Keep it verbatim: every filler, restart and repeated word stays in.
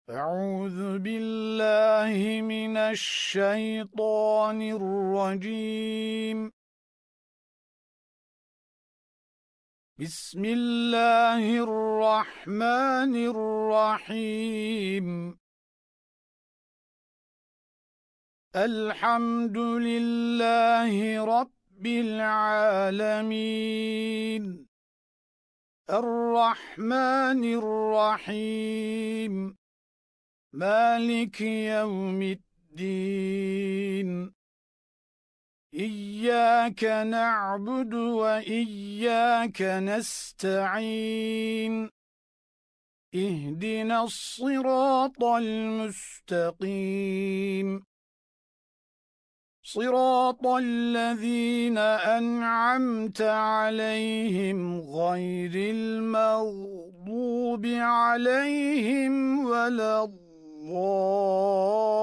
أعوذ بالله من الشيطان الرجيم. بسم الله الرحمن الرحيم. الحمد لله رب العالمين. الرحمن الرحيم. مالك يوم الدين. إياك نعبد وإياك نستعين. اهدنا الصراط المستقيم، صراط الذين أنعمت عليهم غير المغضوب عليهم ولا الضالين.